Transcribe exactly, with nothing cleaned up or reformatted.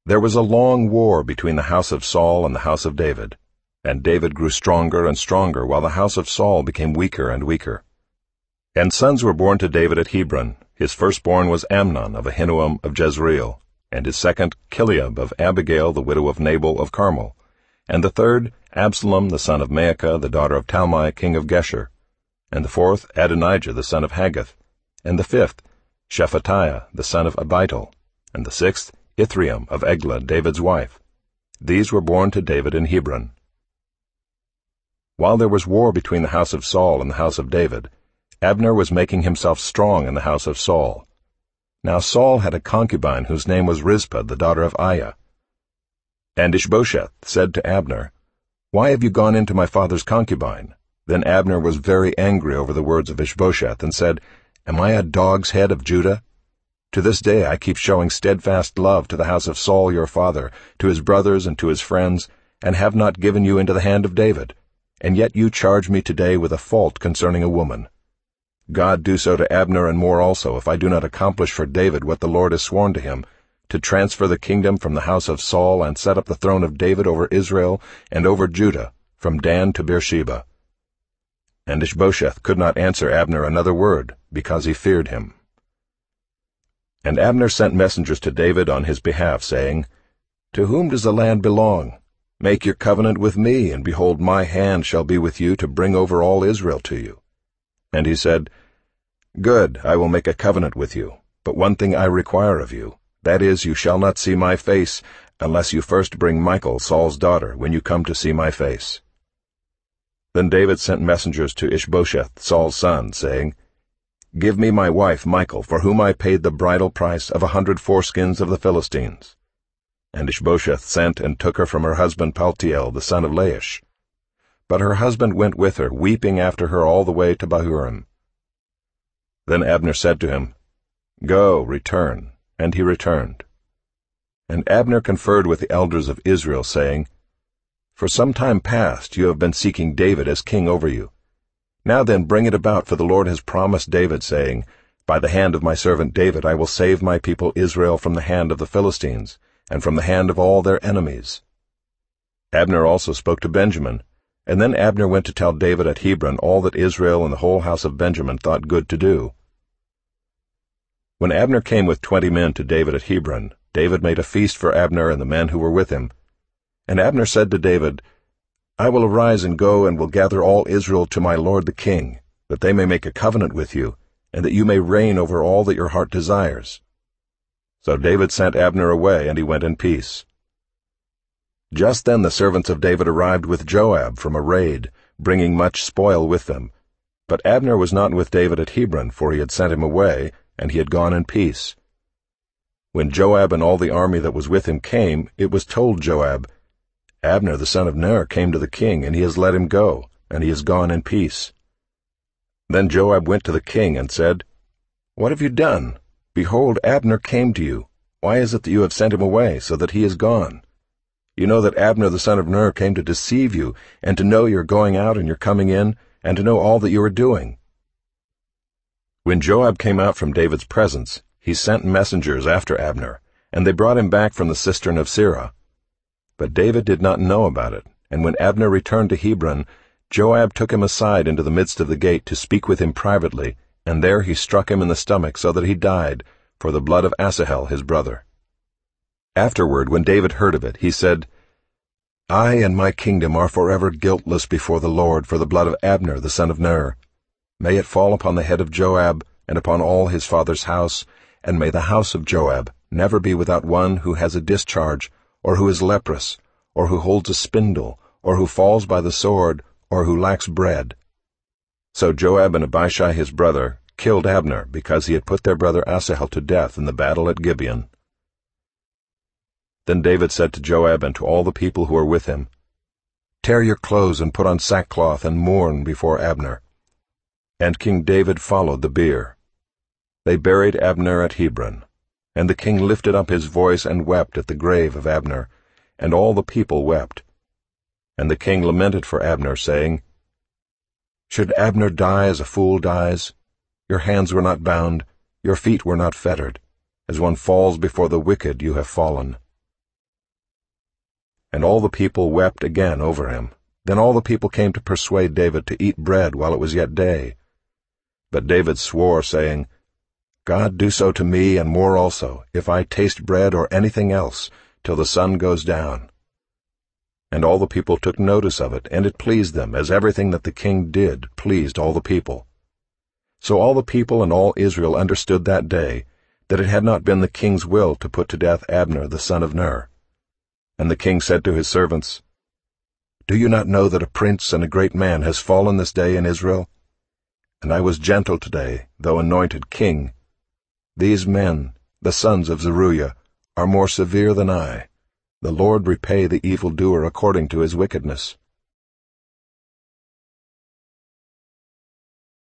There was a long war between the house of Saul and the house of David, and David grew stronger and stronger, while the house of Saul became weaker and weaker. And sons were born to David at Hebron. His firstborn was Amnon of Ahinoam of Jezreel, and his second Chileab of Abigail the widow of Nabal of Carmel, and the third Absalom the son of Maacah the daughter of Talmai king of Geshur, and the fourth Adonijah the son of Haggith, and the fifth Shephatiah the son of Abital, and the sixth Ithream of Eglah David's wife. These were born to David in Hebron. While there was war between the house of Saul and the house of David, Abner was making himself strong in the house of Saul. Now Saul had a concubine whose name was Rizpah the daughter of Aiah. And Ishbosheth said to Abner, "Why have you gone into my father's concubine?" Then Abner was very angry over the words of Ishbosheth, and said, "Am I a dog's head of Judah? To this day I keep showing steadfast love to the house of Saul your father, to his brothers and to his friends, and have not given you into the hand of David. And yet you charge me today with a fault concerning a woman. God do so to Abner and more also, if I do not accomplish for David what the Lord has sworn to him, to transfer the kingdom from the house of Saul and set up the throne of David over Israel and over Judah, from Dan to Beersheba." And Ishbosheth could not answer Abner another word, because he feared him. And Abner sent messengers to David on his behalf, saying, "To whom does the land belong? Make your covenant with me, and behold, my hand shall be with you to bring over all Israel to you." And he said, "Good, I will make a covenant with you, but one thing I require of you, that is, you shall not see my face, unless you first bring Michal, Saul's daughter, when you come to see my face." Then David sent messengers to Ishbosheth, Saul's son, saying, "Give me my wife Michal, for whom I paid the bridal price of a hundred foreskins of the Philistines." And Ishbosheth sent and took her from her husband Paltiel, the son of Laish. But her husband went with her, weeping after her all the way to Bahurim. Then Abner said to him, "Go, return." And he returned. And Abner conferred with the elders of Israel, saying, "For some time past you have been seeking David as king over you. Now then bring it about, for the Lord has promised David, saying, By the hand of my servant David I will save my people Israel from the hand of the Philistines, and from the hand of all their enemies." Abner also spoke to Benjamin, and then Abner went to tell David at Hebron all that Israel and the whole house of Benjamin thought good to do. When Abner came with twenty men to David at Hebron, David made a feast for Abner and the men who were with him. And Abner said to David, "I will arise and go and will gather all Israel to my lord the king, that they may make a covenant with you, and that you may reign over all that your heart desires." So David sent Abner away, and he went in peace. Just then the servants of David arrived with Joab from a raid, bringing much spoil with them. But Abner was not with David at Hebron, for he had sent him away, and he had gone in peace. When Joab and all the army that was with him came, it was told Joab, "Abner the son of Ner came to the king, and he has let him go, and he has gone in peace." Then Joab went to the king and said, "What have you done? Behold, Abner came to you. Why is it that you have sent him away, so that he is gone? You know that Abner the son of Ner came to deceive you, and to know your going out and your coming in, and to know all that you are doing." When Joab came out from David's presence, he sent messengers after Abner, and they brought him back from the cistern of Sirah. But David did not know about it, and when Abner returned to Hebron, Joab took him aside into the midst of the gate to speak with him privately, and there he struck him in the stomach so that he died, for the blood of Asahel his brother. Afterward, when David heard of it, he said, "I and my kingdom are forever guiltless before the Lord for the blood of Abner the son of Ner. May it fall upon the head of Joab, and upon all his father's house, and may the house of Joab never be without one who has a discharge, or who is leprous, or who holds a spindle, or who falls by the sword, or who lacks bread." So Joab and Abishai his brother killed Abner, because he had put their brother Asahel to death in the battle at Gibeon. Then David said to Joab and to all the people who were with him, "Tear your clothes and put on sackcloth and mourn before Abner." And King David followed the bier. They buried Abner at Hebron, and the king lifted up his voice and wept at the grave of Abner, and all the people wept. And the king lamented for Abner, saying, "Should Abner die as a fool dies? Your hands were not bound, your feet were not fettered. As one falls before the wicked you have fallen." And all the people wept again over him. Then all the people came to persuade David to eat bread while it was yet day. But David swore, saying, God do so to me and more also, if I taste bread or anything else, till the sun goes down. And all the people took notice of it, and it pleased them, as everything that the king did pleased all the people. So all the people and all Israel understood that day that it had not been the king's will to put to death Abner the son of Ner. And the king said to his servants, Do you not know that a prince and a great man has fallen this day in Israel? And I was gentle today, though anointed king. These men, the sons of Zeruiah, are more severe than I. The Lord repay the evildoer according to his wickedness.